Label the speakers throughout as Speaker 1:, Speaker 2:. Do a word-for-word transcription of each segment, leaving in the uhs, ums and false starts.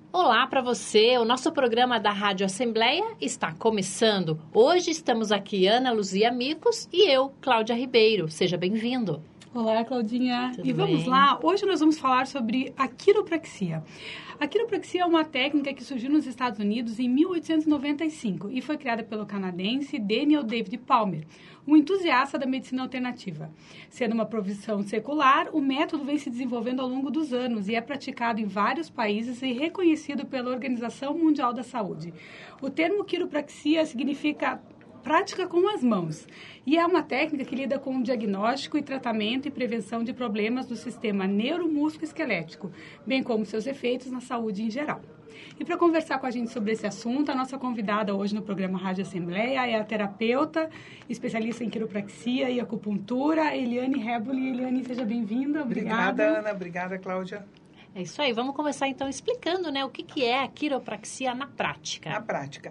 Speaker 1: Olá para você, o nosso programa da Rádio Assembleia está começando. Hoje estamos aqui Ana Luzia Micos e eu, Cláudia Ribeiro. Seja bem-vindo.
Speaker 2: Olá, Claudinha.
Speaker 1: Tudo
Speaker 2: e vamos
Speaker 1: bem?
Speaker 2: lá, hoje nós vamos falar sobre a quiropraxia. A quiropraxia é uma técnica que surgiu nos Estados Unidos em mil oitocentos e noventa e cinco e foi criada pelo canadense Daniel David Palmer, um entusiasta da medicina alternativa. Sendo uma profissão secular, o método vem se desenvolvendo ao longo dos anos e é praticado em vários países e reconhecido pela Organização Mundial da Saúde. O termo quiropraxia significa prática com as mãos. E é uma técnica que lida com o diagnóstico e tratamento e prevenção de problemas do sistema neuromusculoesquelético, bem como seus efeitos na saúde em geral. E para conversar com a gente sobre esse assunto, a nossa convidada hoje no programa Rádio Assembleia é a terapeuta, especialista em quiropraxia e acupuntura, Eliane Reboli. Eliane, seja bem-vinda. Obrigada.
Speaker 3: Obrigada, Ana. Obrigada, Cláudia.
Speaker 1: É isso aí, vamos começar então explicando, né, o que, que é a quiropraxia na prática.
Speaker 3: Na prática.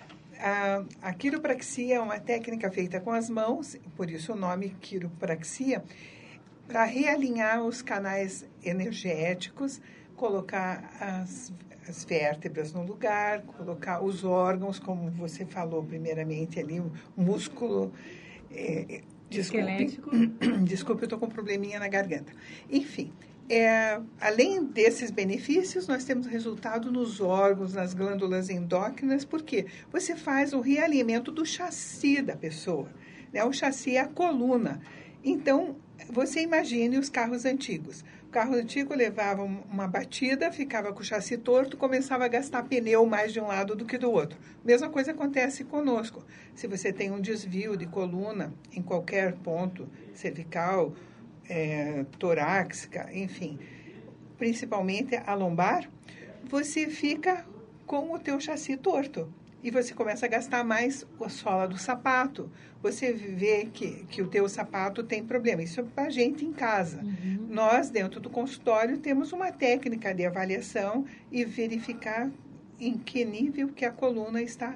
Speaker 3: A, a quiropraxia é uma técnica feita com as mãos, por isso o nome quiropraxia, para realinhar os canais energéticos, colocar as, as vértebras no lugar, colocar os órgãos, como você falou primeiramente ali, o músculo... É, desculpe, desculpe, eu estou com um probleminha na garganta. Enfim... É, além desses benefícios, nós temos resultado nos órgãos, nas glândulas endócrinas, porque você faz o realinhamento do chassi da pessoa, né? O chassi é a coluna. Então, você imagine os carros antigos. O carro antigo levava uma batida, ficava com o chassi torto, começava a gastar pneu mais de um lado do que do outro. Mesma coisa acontece conosco. Se você tem um desvio de coluna em qualquer ponto cervical, É, torácica, enfim, principalmente a lombar, você fica com o teu chassi torto e você começa a gastar mais a sola do sapato. Você vê que, que o teu sapato tem problema. Isso é para a gente em casa. Uhum. Nós, dentro do consultório, temos uma técnica de avaliação e verificar em que nível que a coluna está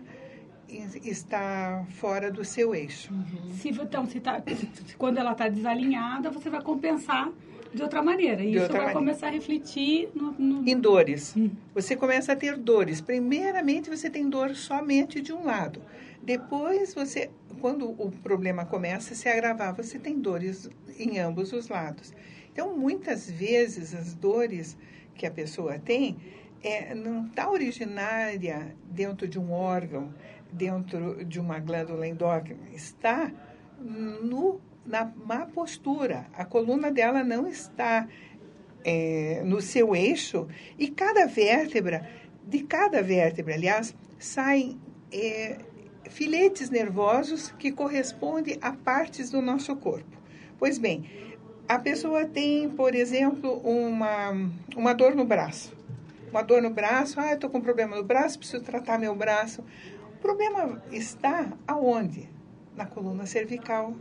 Speaker 3: está fora do seu eixo.
Speaker 2: Uhum. Se, então, se tá, se, quando ela está desalinhada, você vai compensar de outra maneira. E
Speaker 3: de
Speaker 2: isso
Speaker 3: outra
Speaker 2: vai
Speaker 3: maneira.
Speaker 2: começar a refletir no... no...
Speaker 3: em dores.
Speaker 2: Hum.
Speaker 3: Você começa a ter dores. Primeiramente, você tem dor somente de um lado. Depois, você, quando o problema começa a se agravar, você tem dores em ambos os lados. Então, muitas vezes, as dores que a pessoa tem é, não está originária dentro de um órgão, dentro de uma glândula endócrina, está no, na má postura. A coluna dela não está é, no seu eixo e cada vértebra, de cada vértebra, aliás, saem é, filetes nervosos que correspondem a partes do nosso corpo. Pois bem, a pessoa tem, por exemplo, uma, uma dor no braço. Uma dor no braço, ah, eu estou com um problema no braço, preciso tratar meu braço. O problema está aonde? Na coluna cervical,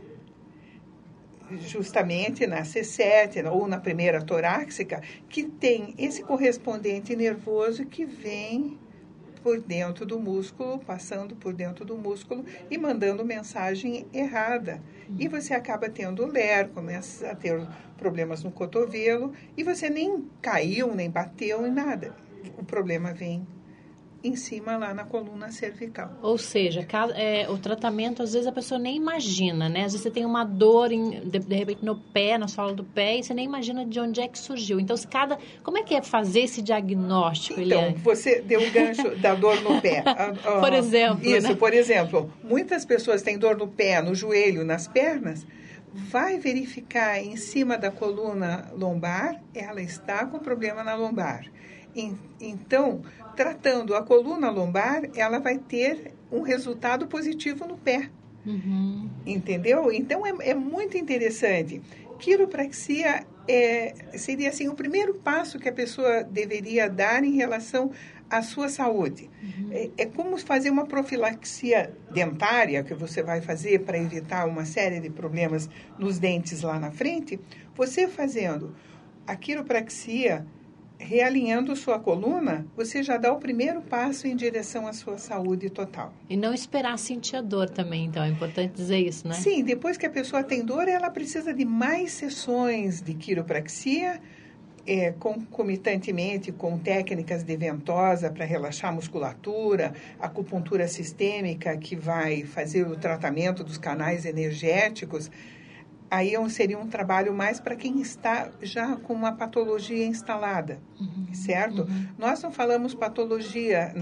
Speaker 3: justamente na C sete ou na primeira torácica, que tem esse correspondente nervoso que vem por dentro do músculo, passando por dentro do músculo e mandando mensagem errada. E você acaba tendo ler, começa a ter problemas no cotovelo e você nem caiu, nem bateu, nem nada. O problema vem em cima lá na coluna cervical.
Speaker 1: Ou seja, é, o tratamento, às vezes a pessoa nem imagina, né? Às vezes você tem uma dor, em, de, de repente, no pé, na sola do pé, e você nem imagina de onde é que surgiu. Então, se cada... como é que é fazer esse diagnóstico,
Speaker 3: Então,
Speaker 1: Eliane?
Speaker 3: você deu o gancho da dor no pé.
Speaker 1: Por exemplo,
Speaker 3: Isso,
Speaker 1: né?
Speaker 3: por exemplo. Muitas pessoas têm dor no pé, no joelho, nas pernas. Vai verificar em cima da coluna lombar, ela está com problema na lombar. Então, tratando a coluna lombar, ela vai ter um resultado positivo no pé. Uhum. Entendeu? Então, é, é muito interessante. Quiropraxia é, seria assim, o primeiro passo que a pessoa deveria dar em relação à sua saúde. Uhum. É, é como fazer uma profilaxia dentária, que você vai fazer para evitar uma série de problemas nos dentes lá na frente. Você fazendo a quiropraxia, realinhando sua coluna, você já dá o primeiro passo em direção à sua saúde total.
Speaker 1: E não esperar sentir a dor também, então, é importante dizer isso, né?
Speaker 3: Sim, depois que a pessoa tem dor, ela precisa de mais sessões de quiropraxia, é, concomitantemente com técnicas de ventosa para relaxar a musculatura, acupuntura sistêmica que vai fazer o tratamento dos canais energéticos, aí seria um trabalho mais para quem está já com uma patologia instalada, uhum, certo? Uhum. Nós não falamos patologia,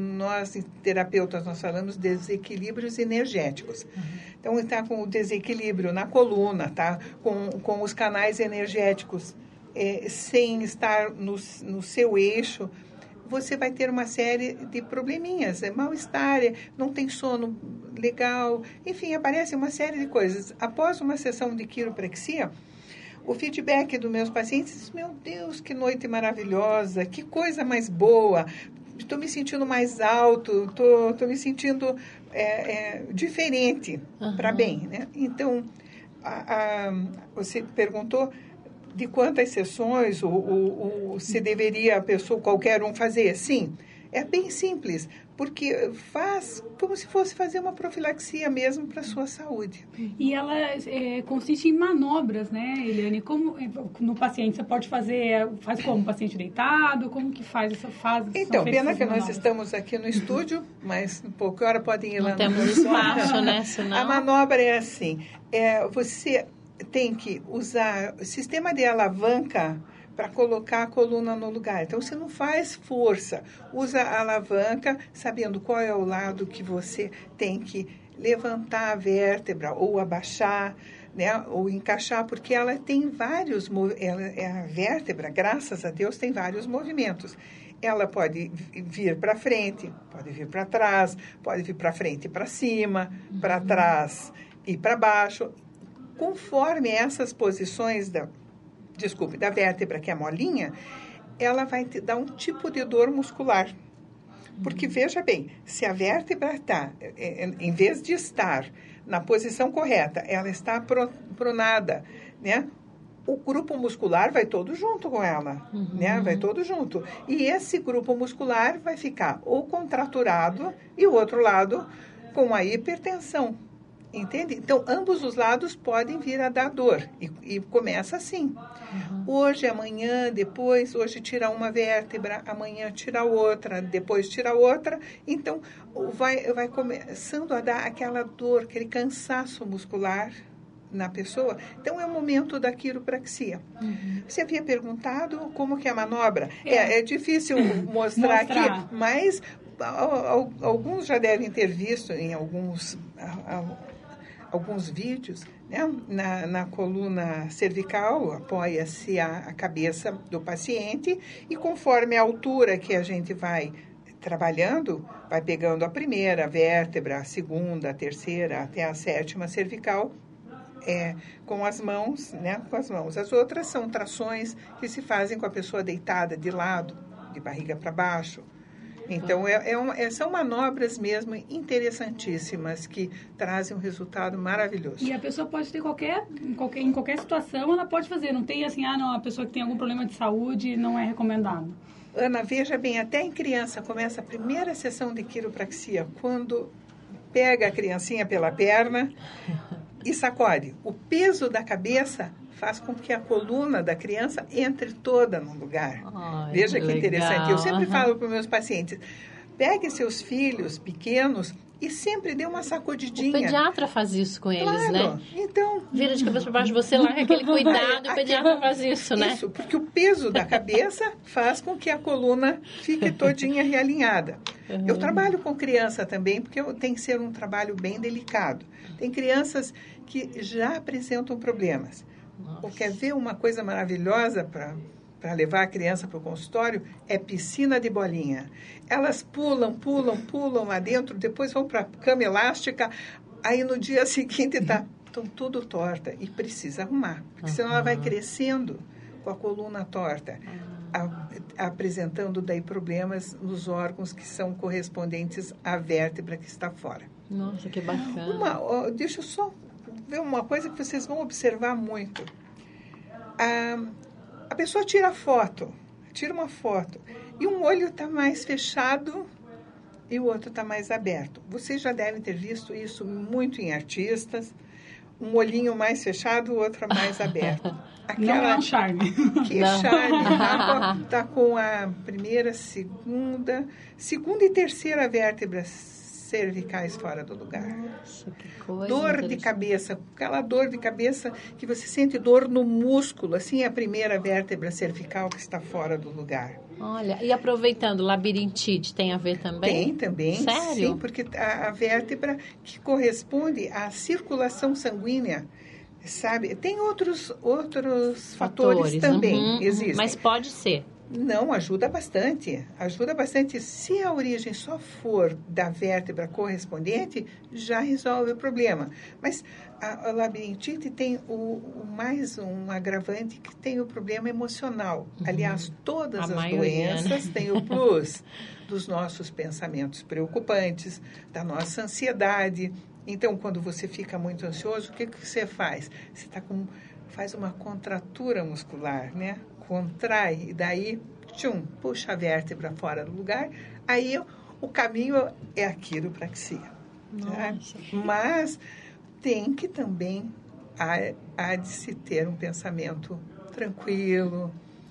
Speaker 3: nós terapeutas, nós falamos desequilíbrios energéticos. Uhum. Então, está com o desequilíbrio na coluna, tá? Com, com os canais energéticos é, sem estar no, no seu eixo, você vai ter uma série de probleminhas, é mal-estar, não tem sono legal, enfim, aparece uma série de coisas. Após uma sessão de quiropraxia, o feedback dos meus pacientes, meu Deus, que noite maravilhosa, que coisa mais boa, estou me sentindo mais alto, estou, estou me sentindo é, é, diferente, uhum, para bem, né? Então, a, a, você perguntou de quantas sessões ou, ou, ou se deveria a pessoa, qualquer um, fazer? Sim, é bem simples, porque faz como se fosse fazer uma profilaxia mesmo para a sua saúde.
Speaker 2: E ela é, consiste em manobras, né, Eliane? Como no paciente você pode fazer, faz como? Paciente deitado? Como que faz essa fase?
Speaker 3: Então, pena que nós estamos aqui no estúdio, mas um pouco hora podem ir lá.
Speaker 1: Não temos espaço, né? Senão...
Speaker 3: A manobra é assim, é, você tem que usar o sistema de alavanca para colocar a coluna no lugar. Então, você não faz força, usa a alavanca, sabendo qual é o lado que você tem que levantar a vértebra ou abaixar, né, ou encaixar, porque ela tem vários, ela, a vértebra, graças a Deus, tem vários movimentos. Ela pode vir para frente, pode vir para trás, pode vir para frente e para cima, uhum, para trás e para baixo. Conforme essas posições da, desculpe, da vértebra, que é a molinha, ela vai te dar um tipo de dor muscular. Porque, veja bem, se a vértebra está, em vez de estar na posição correta, ela está pronada, né? O grupo muscular vai todo junto com ela, uhum, né? Vai todo junto. E esse grupo muscular vai ficar ou contraturado e o outro lado com a hipertensão. Entende? Então, ambos os lados podem vir a dar dor. E, e começa assim. Uhum. Hoje, amanhã, depois, hoje tira uma vértebra, amanhã tira outra, depois tira outra. Então, vai, vai começando a dar aquela dor, aquele cansaço muscular na pessoa. Então, é o momento da quiropraxia. Uhum. Você havia perguntado como que é a manobra? É, é, é difícil mostrar, mostrar aqui, mas alguns já devem ter visto em alguns... alguns vídeos, né? na, na coluna cervical, apoia-se a, a cabeça do paciente e conforme a altura que a gente vai trabalhando, vai pegando a primeira vértebra, a segunda, a terceira, até a sétima cervical, é, com as mãos, né? Com as mãos. As outras são trações que se fazem com a pessoa deitada de lado, de barriga para baixo. Então, é, é um, é, são manobras mesmo interessantíssimas que trazem um resultado maravilhoso.
Speaker 2: E a pessoa pode ter qualquer em, qualquer, em qualquer situação, ela pode fazer. Não tem assim, ah, não, a pessoa que tem algum problema de saúde não é recomendado.
Speaker 3: Ana, veja bem, até em criança começa a primeira sessão de quiropraxia, quando pega a criancinha pela perna e sacode. O peso da cabeça faz com que a coluna da criança entre toda no lugar. Ai, veja que, que interessante. Eu sempre uhum. falo para os meus pacientes, pegue seus filhos pequenos e sempre dê uma sacudidinha.
Speaker 1: O pediatra faz isso com eles, claro, né?
Speaker 3: Então...
Speaker 1: Vira de cabeça para baixo, você lá com aquele cuidado, o pediatra faz isso, né?
Speaker 3: Isso, porque o peso da cabeça faz com que a coluna fique todinha realinhada. Uhum. Eu trabalho com criança também, porque tem que ser um trabalho bem delicado. Tem crianças que já apresentam problemas. Ou quer ver uma coisa maravilhosa para para levar a criança para o consultório? É piscina de bolinha. Elas pulam, pulam, pulam lá dentro, depois vão para a cama elástica, aí no dia seguinte tá, estão tudo torta e precisa arrumar, porque senão ela vai crescendo com a coluna torta, a, apresentando daí problemas nos órgãos que são correspondentes à vértebra que está fora.
Speaker 1: Nossa, que bacana.
Speaker 3: Uma, ó, deixa eu só ver uma coisa que vocês vão observar muito. A, a pessoa tira foto, tira uma foto, e um olho está mais fechado e o outro está mais aberto. Vocês já devem ter visto isso muito em artistas, um olhinho mais fechado, o outro mais aberto.
Speaker 2: Aquela... Não é um charme.
Speaker 3: Que não. Charme. Tá com, tá com a primeira, segunda, segunda e terceira vértebras cervicais fora do lugar.
Speaker 1: Nossa, que coisa.
Speaker 3: Dor de cabeça, aquela dor de cabeça que você sente dor no músculo, assim é a primeira vértebra cervical que está fora do lugar.
Speaker 1: Olha, e aproveitando, labirintite tem a ver também?
Speaker 3: Tem também,
Speaker 1: sério?
Speaker 3: Sim, porque a, a vértebra que corresponde à circulação sanguínea, sabe? Tem outros, outros fatores, fatores também, uhum, existem.
Speaker 1: Mas pode ser.
Speaker 3: Não, ajuda bastante. Ajuda bastante. Se a origem só for da vértebra correspondente, já resolve o problema. Mas a, a labirintite tem o, o mais um agravante que tem o problema emocional. Uhum. Aliás, todas a as maioria, doenças né? têm o plus dos nossos pensamentos preocupantes, da nossa ansiedade. Então, quando você fica muito ansioso, o que, que você faz? Você tá com, faz uma contratura muscular, né? Contrai, e daí, tchum, puxa a vértebra fora do lugar, aí o caminho é a quiropraxia. Né? Mas tem que também, há, há de se ter um pensamento tranquilo,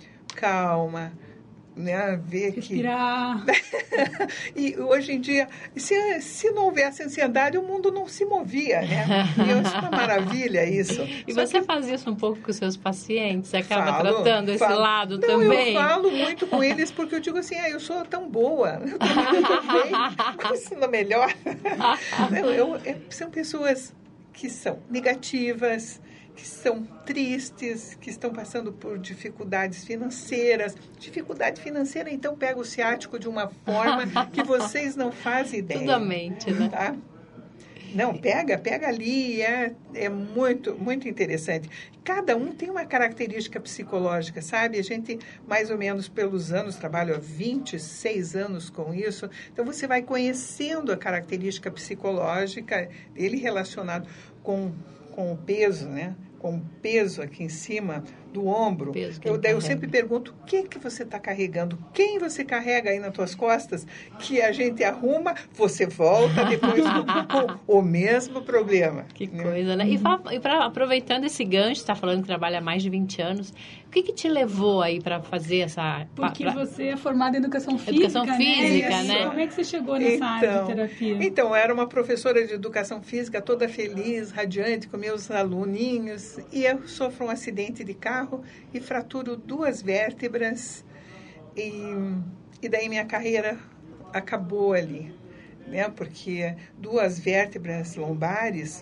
Speaker 3: calma, né? Ver
Speaker 2: respirar.
Speaker 3: Que... e hoje em dia, se, se não houvesse ansiedade, o mundo não se movia, né? E isso é uma maravilha, isso.
Speaker 1: E
Speaker 3: Só
Speaker 1: você
Speaker 3: que...
Speaker 1: faz isso um pouco com os seus pacientes? Você acaba
Speaker 3: falo,
Speaker 1: tratando esse
Speaker 3: falo.
Speaker 1: lado
Speaker 3: não,
Speaker 1: também?
Speaker 3: Eu falo muito com eles, porque eu digo assim, ah, eu sou tão boa, eu também, isso não melhor. eu, eu, eu, são pessoas que são negativas, que são tristes, que estão passando por dificuldades financeiras. Dificuldade financeira, então, pega o ciático de uma forma que vocês não fazem ideia.
Speaker 1: Tudo a mente, né?
Speaker 3: Tá? Não, pega, pega ali, é, é muito, muito interessante. Cada um tem uma característica psicológica, sabe? A gente, mais ou menos pelos anos, trabalho há vinte e seis anos com isso, então você vai conhecendo a característica psicológica dele relacionado com, com o peso, né? Com o peso aqui em cima do ombro. Eu, daí eu sempre pergunto, o que que você está carregando? Quem você carrega aí nas tuas costas? Que a gente arruma, você volta depois com o mesmo problema.
Speaker 1: Que
Speaker 3: né?
Speaker 1: coisa, né? E, e pra, aproveitando esse gancho, você está falando que trabalha há mais de vinte anos, o que que te levou aí para fazer essa...
Speaker 2: Porque
Speaker 1: pra...
Speaker 2: você é formada em educação física,
Speaker 1: Educação física, né?
Speaker 2: né? Como é que você chegou nessa
Speaker 3: então,
Speaker 2: área de terapia?
Speaker 3: Então, eu era uma professora de educação física, toda feliz, radiante, com meus aluninhos, e eu sofro um acidente de carro e fraturo duas vértebras e, e daí minha carreira acabou ali, né? Porque duas vértebras lombares,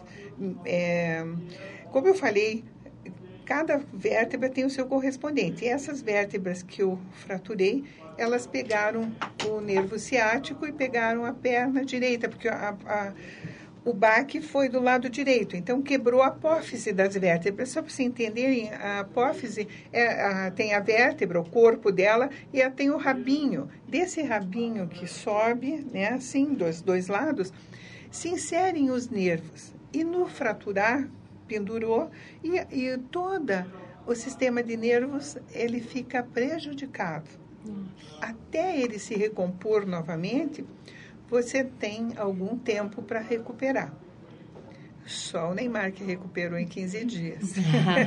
Speaker 3: é, como eu falei, cada vértebra tem o seu correspondente. E essas vértebras que eu fraturei, elas pegaram o nervo ciático e pegaram a perna direita, porque a, a o baque foi do lado direito, então quebrou a apófise das vértebras. Só para vocês entenderem, a apófise é, a, tem a vértebra, o corpo dela, e ela tem o rabinho. Desse rabinho que sobe, né, assim, dos dois lados, se inserem os nervos. E no fraturar, pendurou, e, e todo o sistema de nervos, ele fica prejudicado. Até ele se recompor novamente, você tem algum tempo para recuperar. Só o Neymar que recuperou em quinze dias.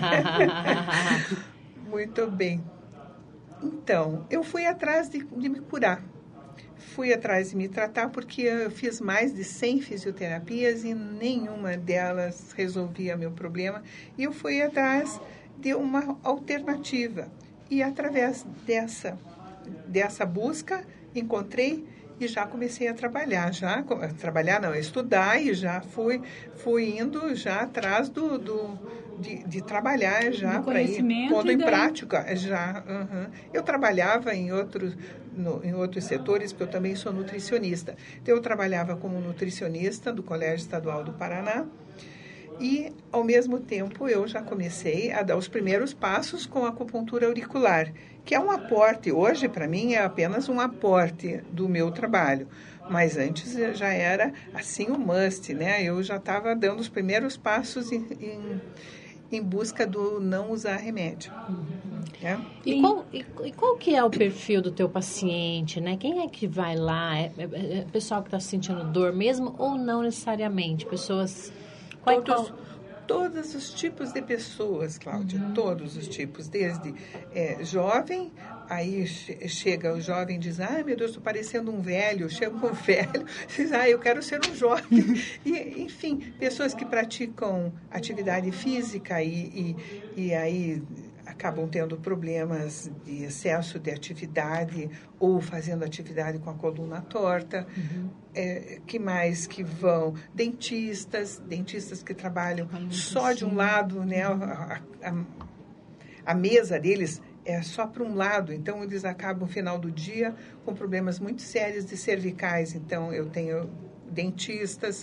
Speaker 3: Muito bem. Então, eu fui atrás de, de me curar. Fui atrás de me tratar porque eu fiz mais de cem fisioterapias e nenhuma delas resolvia meu problema. E eu fui atrás de uma alternativa. E através dessa, dessa busca, encontrei e já comecei a trabalhar, já, trabalhar não, estudar e já fui, fui indo já atrás do, do, de, de trabalhar já para ir pondo em prática. Já, uhum. Eu trabalhava em outros, no, em outros setores, porque eu também sou nutricionista. Então, eu trabalhava como nutricionista do Colégio Estadual do Paraná e, ao mesmo tempo, eu já comecei a dar os primeiros passos com a acupuntura auricular, que é um aporte, hoje para mim é apenas um aporte do meu trabalho, mas antes já era assim um must, né? Eu já estava dando os primeiros passos em, em, em busca do não usar remédio.
Speaker 1: Uhum. É? E, qual, e, e qual que é o perfil do teu paciente, né? Quem é que vai lá? É, é, é pessoal que está sentindo dor mesmo ou não necessariamente? Pessoas...
Speaker 3: Todos, todos os tipos de pessoas, Cláudia, uhum. todos os tipos, desde é, jovem, aí che- chega o jovem e diz, ai meu Deus, estou parecendo um velho, chega um velho, diz, ah, eu quero ser um jovem. E, enfim, pessoas que praticam atividade física e, e, e aí acabam tendo problemas de excesso de atividade ou fazendo atividade com a coluna torta. Uhum. É, que mais que vão? Dentistas, dentistas que trabalham só de um lado, né? A, a, a mesa deles é só para um lado, então eles acabam no final do dia com problemas muito sérios de cervicais. Então eu tenho dentistas,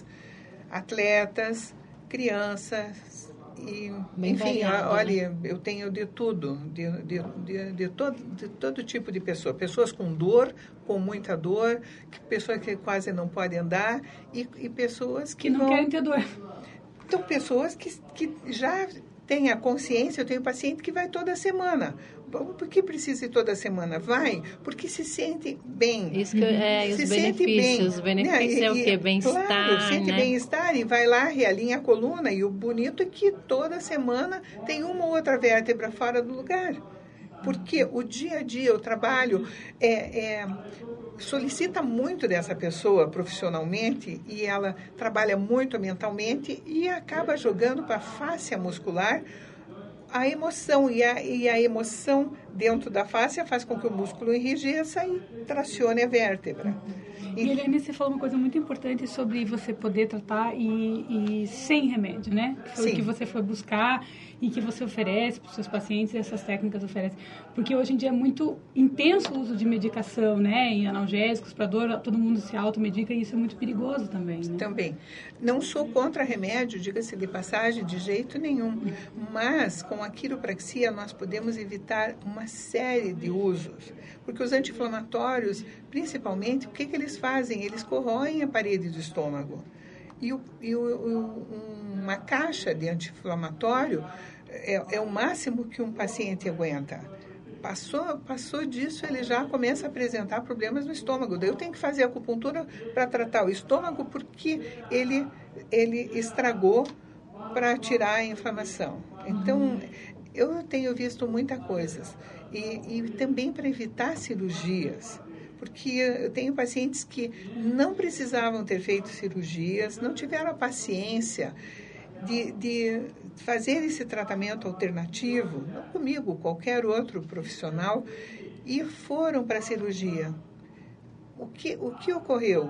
Speaker 3: atletas, crianças. E,
Speaker 1: Bem
Speaker 3: enfim,
Speaker 1: variado,
Speaker 3: olha,
Speaker 1: né?
Speaker 3: eu tenho de tudo, de, de, de, de, todo, de todo tipo de pessoa. Pessoas com dor, com muita dor, que, pessoas que quase não podem andar e, e pessoas que,
Speaker 2: que não
Speaker 3: vão...
Speaker 2: querem ter dor.
Speaker 3: Então, pessoas que, que já têm a consciência. Eu tenho paciente que vai toda semana. Por que precisa ir toda semana? Vai, porque se sente bem.
Speaker 1: Isso que é,
Speaker 3: se
Speaker 1: os
Speaker 3: sente
Speaker 1: benefícios.
Speaker 3: bem.
Speaker 1: Os benefícios
Speaker 3: né?
Speaker 1: é o quê? Bem-estar,
Speaker 3: Claro, sente
Speaker 1: né?
Speaker 3: bem-estar e vai lá, realinha a coluna. E o bonito é que toda semana tem uma ou outra vértebra fora do lugar. Porque o dia a dia, o trabalho, é, é, solicita muito dessa pessoa profissionalmente e ela trabalha muito mentalmente e acaba jogando para a fáscia muscular a emoção. E a, e a emoção dentro da fáscia faz com que o músculo enrijeça e tracione a vértebra.
Speaker 2: E, Eliane, você falou uma coisa muito importante sobre você poder tratar e, e sem remédio, né? Que foi o que você foi buscar e que você oferece para os seus pacientes, essas técnicas oferecem. Porque hoje em dia é muito intenso o uso de medicação, né? E analgésicos para dor, todo mundo se automedica e isso é muito perigoso também, né?
Speaker 3: Também. Não sou contra remédio, diga-se de passagem, de jeito nenhum. Mas, com a quiropraxia, nós podemos evitar uma série de usos. Porque os anti-inflamatórios, principalmente, o que, que eles fazem? Eles corroem a parede do estômago. E, o, e o, o, uma caixa de anti-inflamatório é, é o máximo que um paciente aguenta. Passou, passou disso, ele já começa a apresentar problemas no estômago. Daí eu tenho que fazer acupuntura para tratar o estômago porque ele, ele estragou para tirar a inflamação. Então, eu tenho visto muitas coisas. E, e também para evitar cirurgias. Porque eu tenho pacientes que não precisavam ter feito cirurgias, não tiveram a paciência de, de fazer esse tratamento alternativo, não comigo, qualquer outro profissional, e foram para a cirurgia. O que, o que ocorreu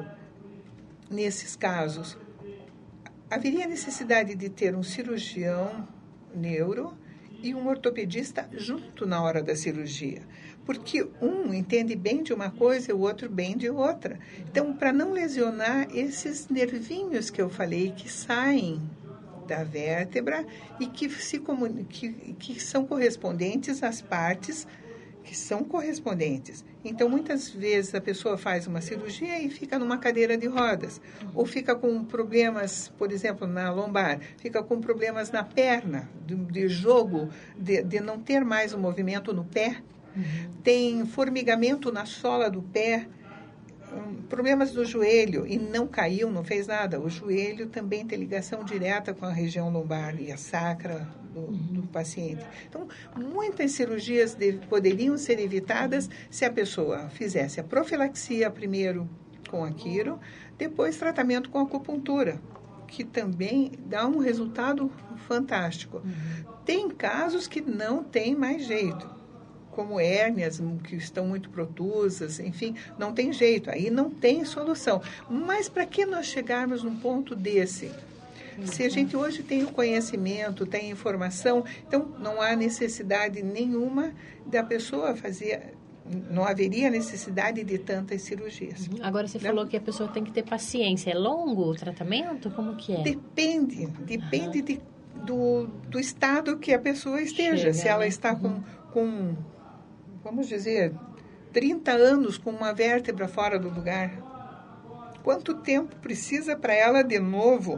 Speaker 3: nesses casos? Haveria necessidade de ter um cirurgião neuro e um ortopedista junto na hora da cirurgia. Porque um entende bem de uma coisa e o outro bem de outra. Então, para não lesionar esses nervinhos que eu falei, que saem da vértebra e que, se comun... que, que são correspondentes às partes que são correspondentes. Então, muitas vezes a pessoa faz uma cirurgia e fica numa cadeira de rodas. Ou fica com problemas, por exemplo, na lombar. Fica com problemas na perna, de, de jogo, de, de não ter mais o movimento no pé. Uhum. Tem formigamento na sola do pé. Um, problemas do joelho. E não caiu, não fez nada. O joelho também tem ligação direta com a região lombar e a sacra do, do paciente. Então, muitas cirurgias de, poderiam ser evitadas se a pessoa fizesse a profilaxia primeiro com a quiro, depois tratamento com acupuntura, que também dá um resultado fantástico. Uhum. Tem casos que não tem mais jeito, como hérnias que estão muito protusas, enfim, não tem jeito, aí não tem solução. Mas para que nós chegarmos num ponto desse? Se a gente hoje tem o conhecimento, tem informação, então não há necessidade nenhuma da pessoa fazer, não haveria necessidade de tantas cirurgias.
Speaker 1: Agora você
Speaker 3: né?
Speaker 1: falou que a pessoa tem que ter paciência. É longo o tratamento? Como que é?
Speaker 3: Depende, depende de, do, do estado que a pessoa esteja. Chega, se ela né? está com, com, vamos dizer, trinta anos com uma vértebra fora do lugar, quanto tempo precisa para ela de novo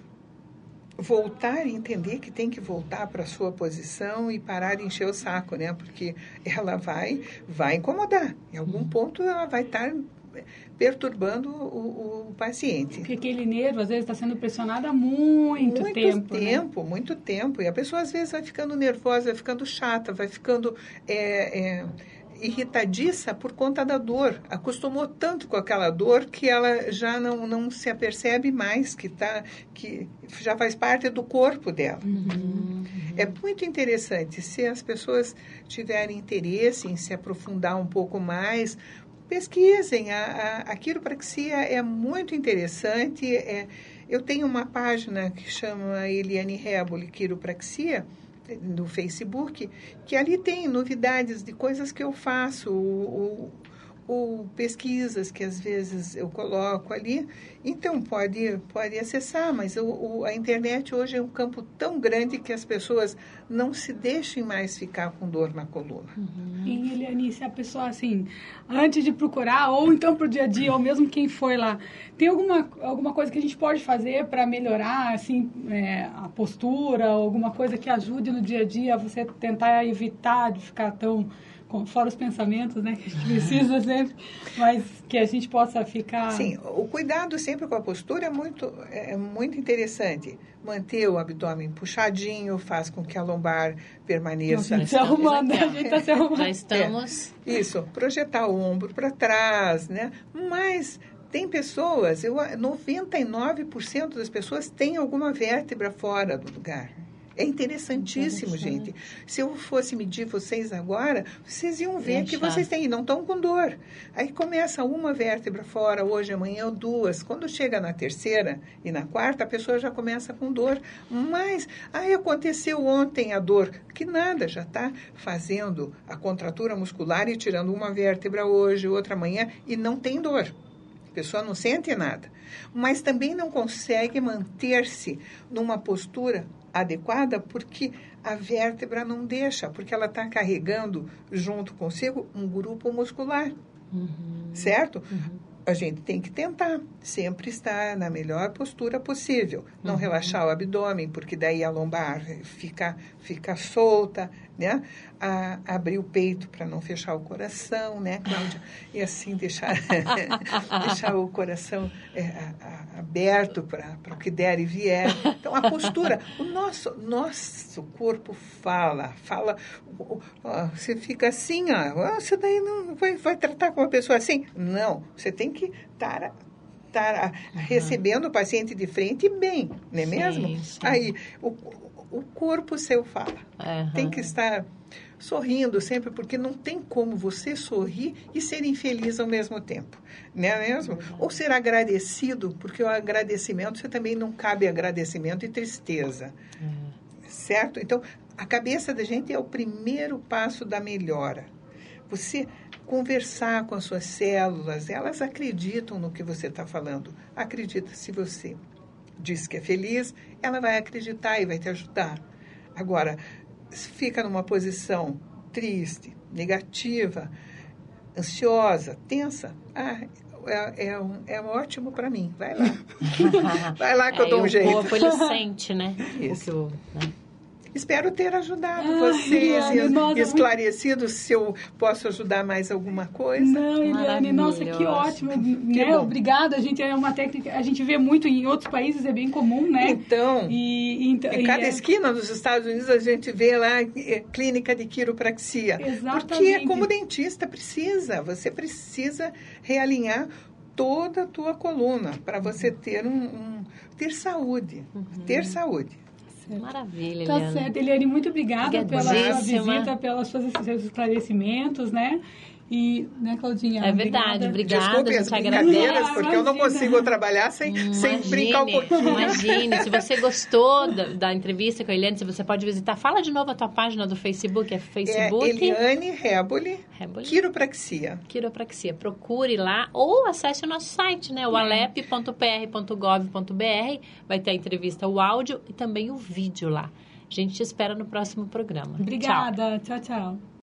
Speaker 3: voltar e entender que tem que voltar para a sua posição e parar de encher o saco, né? Porque ela vai, vai incomodar. Em algum ponto ela vai estar perturbando o, o paciente.
Speaker 2: Porque aquele nervo, às vezes, está sendo pressionado há muito,
Speaker 3: muito
Speaker 2: tempo.
Speaker 3: tempo,
Speaker 2: né?
Speaker 3: muito tempo. E a pessoa, às vezes, vai ficando nervosa, vai ficando chata, vai ficando é, é, irritadiça por conta da dor. Acostumou tanto com aquela dor que ela já não, não se apercebe mais que, tá, que já faz parte do corpo dela.
Speaker 1: Uhum.
Speaker 3: É muito interessante. Se as pessoas tiverem interesse em se aprofundar um pouco mais, pesquisem. A, a, a quiropraxia é muito interessante. É, eu tenho uma página que chama Eliane Reboli Quiropraxia, no Facebook, que ali tem novidades de coisas que eu faço, ou, ou pesquisas que às vezes eu coloco ali. Então, pode, pode acessar, mas o, o, a internet hoje é um campo tão grande que as pessoas não se deixem mais ficar com dor na coluna.
Speaker 2: Uhum. E, Eliane, se a pessoa, assim, antes de procurar, ou então para o dia a dia, ou mesmo quem foi lá, tem alguma, alguma coisa que a gente pode fazer para melhorar, assim, é, a postura, alguma coisa que ajude no dia a dia a você tentar evitar de ficar tão... fora os pensamentos, né, que a gente precisa sempre, mas que a gente possa ficar...
Speaker 3: Sim, o cuidado sempre com a postura é muito, é muito interessante. Manter o abdômen puxadinho faz com que a lombar permaneça...
Speaker 2: Nossa, se arrumando, a gente está se arrumando.
Speaker 1: Já estamos...
Speaker 3: É, isso, projetar o ombro para trás, né? Mas tem pessoas, eu, noventa e nove por cento das pessoas têm alguma vértebra fora do lugar. É interessantíssimo, gente. Se eu fosse medir vocês agora, vocês iam ver que vocês têm, não estão com dor. Aí começa uma vértebra fora, hoje, amanhã, duas. Quando chega na terceira e na quarta, a pessoa já começa com dor. Mas, aí aconteceu ontem a dor. Que nada, já está fazendo a contratura muscular e tirando uma vértebra hoje, outra amanhã, e não tem dor. A pessoa não sente nada. Mas também não consegue manter-se numa postura adequada porque a vértebra não deixa, porque ela está carregando junto consigo um grupo muscular, uhum. certo? Uhum. A gente tem que tentar sempre estar na melhor postura possível, não uhum. relaxar o abdômen, porque daí a lombar fica, fica solta, né? A, abrir o peito para não fechar o coração, né, Cláudia? E assim deixar, deixar o coração é, a, a, aberto para o que der e vier. Então, a postura, o nosso, nosso corpo fala, fala, ó, você fica assim, ó, você daí não vai, vai tratar com uma pessoa assim? Não, você tem que estar... estar uhum. recebendo o paciente de frente bem, não é sim, mesmo? Sim. Aí, o, o corpo seu fala. Uhum. Tem que estar sorrindo sempre, porque não tem como você sorrir e ser infeliz ao mesmo tempo, não é mesmo? Uhum. Ou ser agradecido, porque o agradecimento, você também não cabe agradecimento e tristeza, uhum. certo? Então, a cabeça da gente é o primeiro passo da melhora. Você conversar com as suas células, elas acreditam no que você está falando. Acredita, se você diz que é feliz, ela vai acreditar e vai te ajudar. Agora, fica numa posição triste, negativa, ansiosa, tensa, ah, é, é, um, é um ótimo para mim. Vai lá. Vai lá que é, eu dou um jeito. O
Speaker 1: corpo, ele sente, né?
Speaker 3: Isso.
Speaker 1: O que eu, né?
Speaker 3: Espero ter ajudado ah, vocês e esclarecido muito... se eu posso ajudar mais alguma coisa.
Speaker 2: Não, Eliane, nossa, que ótimo. Que né? Obrigada, a gente é uma técnica, a gente vê muito em outros países, é bem comum, né?
Speaker 3: Então,
Speaker 2: e, então,
Speaker 3: em cada e é... esquina dos Estados Unidos a gente vê lá clínica de quiropraxia.
Speaker 2: Exatamente.
Speaker 3: Porque como dentista precisa, você precisa realinhar toda a tua coluna para você ter, um, um, ter saúde, uhum. ter saúde.
Speaker 1: Maravilha,
Speaker 2: Tá
Speaker 1: Eliane.
Speaker 2: certo, Eliane, muito obrigada pela sua visita, pelos seus esclarecimentos, né? E, né, Claudinha?
Speaker 1: É verdade, obrigada.
Speaker 3: Desculpe as brincadeiras, porque imagina. Eu não consigo trabalhar sem, imagine, sem brincar um pouquinho.
Speaker 1: Imagine, se você gostou da, da entrevista com a Eliane, se você pode visitar, fala de novo a tua página do Facebook, é Facebook...
Speaker 3: É Eliane Reboli, Reboli, Quiropraxia.
Speaker 1: Quiropraxia, procure lá, ou acesse o nosso site, né, o alep ponto p r ponto gov ponto b r, vai ter a entrevista, o áudio e também o vídeo lá. A gente te espera no próximo programa.
Speaker 2: Obrigada, tchau, tchau. tchau.